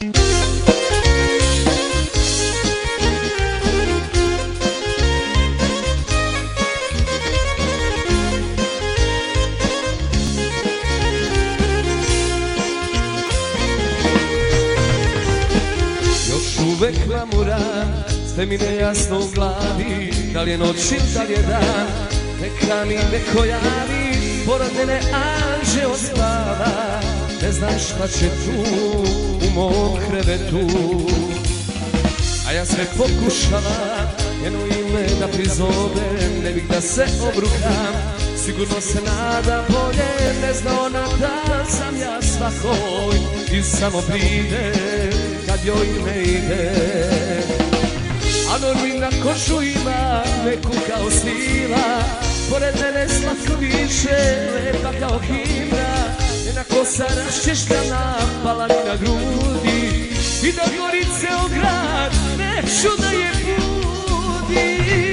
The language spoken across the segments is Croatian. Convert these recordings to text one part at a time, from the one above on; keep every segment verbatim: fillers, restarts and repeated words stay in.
Uvek glamuran, sve mi nejasno u glavi, da li je noć ili da li je dan, neka mi neko javi, pored mene anđeo spava, ne znam šta će tu u mom krevetu. A ja sve pokušavam, njeno ime da prizovem, ne bih da se obrukam, sigurno se nada bolje, ne zna ona da sam ja svakoj i samo pride kad joj ne ide. Anonimna kožu ima, neku kao svila, pored mene slatko diše, lepa kao himna, njena kosa raščešljana, pala mi na grudi, i da gori ceo grad, neću da je budim.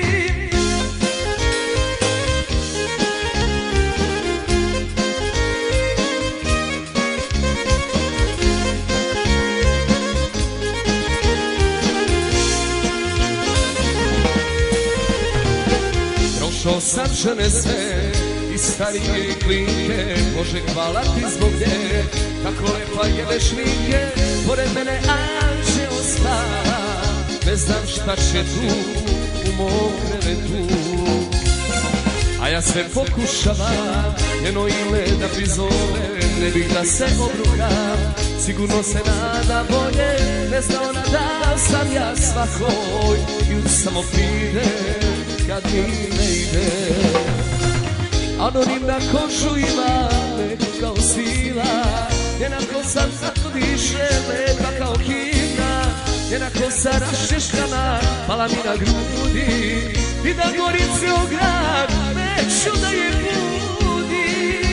Prošao sam žene sve, i starije i klinke, Bože hvala ti zbog nje, kako lepa je vešlinke, pored mene anđeo spava, ne znam šta će tu u mom krevetu. A ja sve pokušavam, njeno ime da prizovem, ne bih da se obrukam, sigurno se nada bolje, ne zna ona da sam ja svakoj i samo pride kad mi ne ide. Anonimna kožu ima, neku kao svila, njena kosa slatko diše, lepa kao himna, njena kosa raščešljana, pala mi na grudi, i da gori ceo grad, neću da je budim.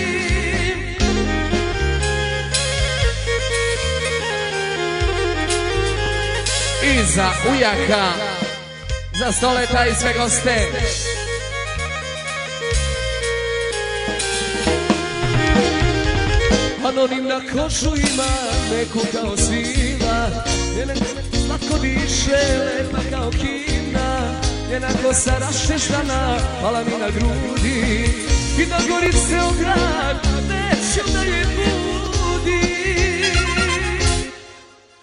I za ujaka, za Stoleta i sve goste. Anonimna kožu ima, neku kao svila, njena slatko diše, lepa kao himna, njena kosa raščešljana, pala mi na grudi, i da gori ceo grad, neću da je budim.